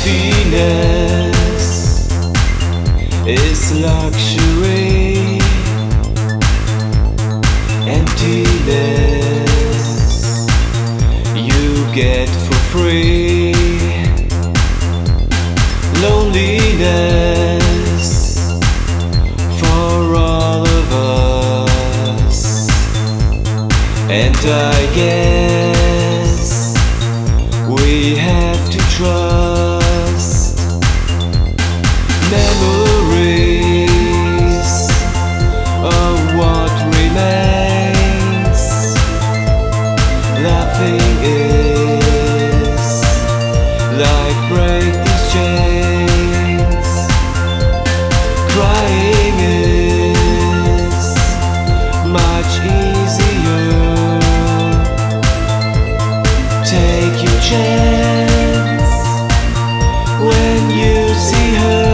Happiness is luxury. Emptiness you get for free. Loneliness for all of us. And I guess we have to trust memories of what remains. Laughing is like break these chains. Crying is much easier. Take your chance when you see her.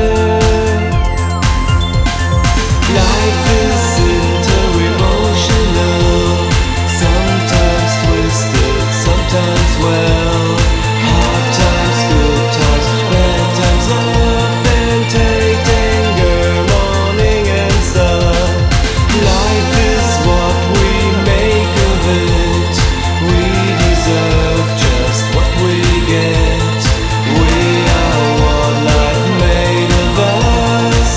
Life is inter-emotional, sometimes twisted, sometimes well. Hard times, good times, bad times, love and hate, anger, morning and stuff. Life is what we make of it. We deserve just what we get. We are what life made of us.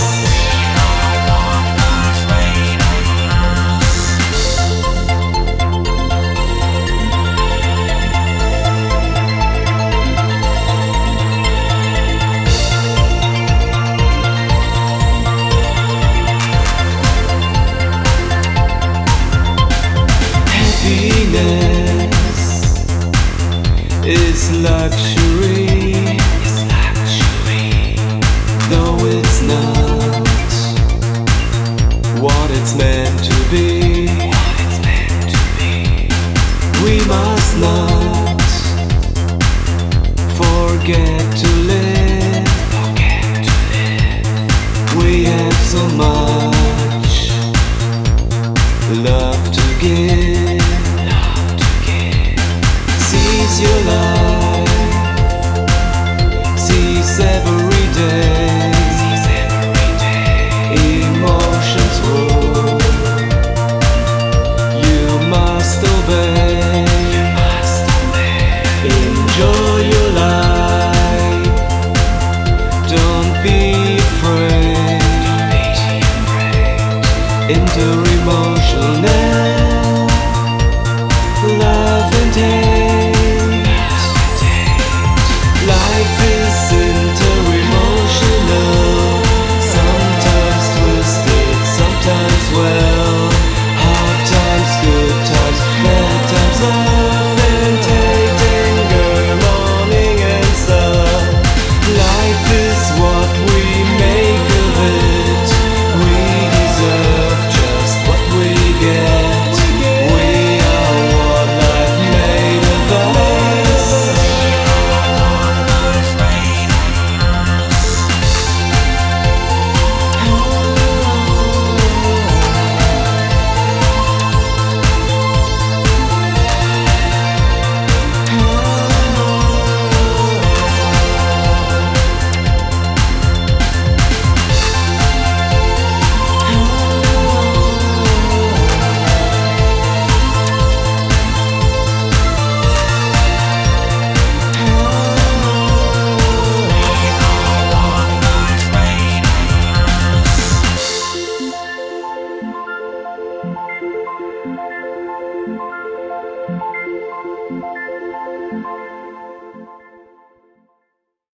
Happiness is luxury.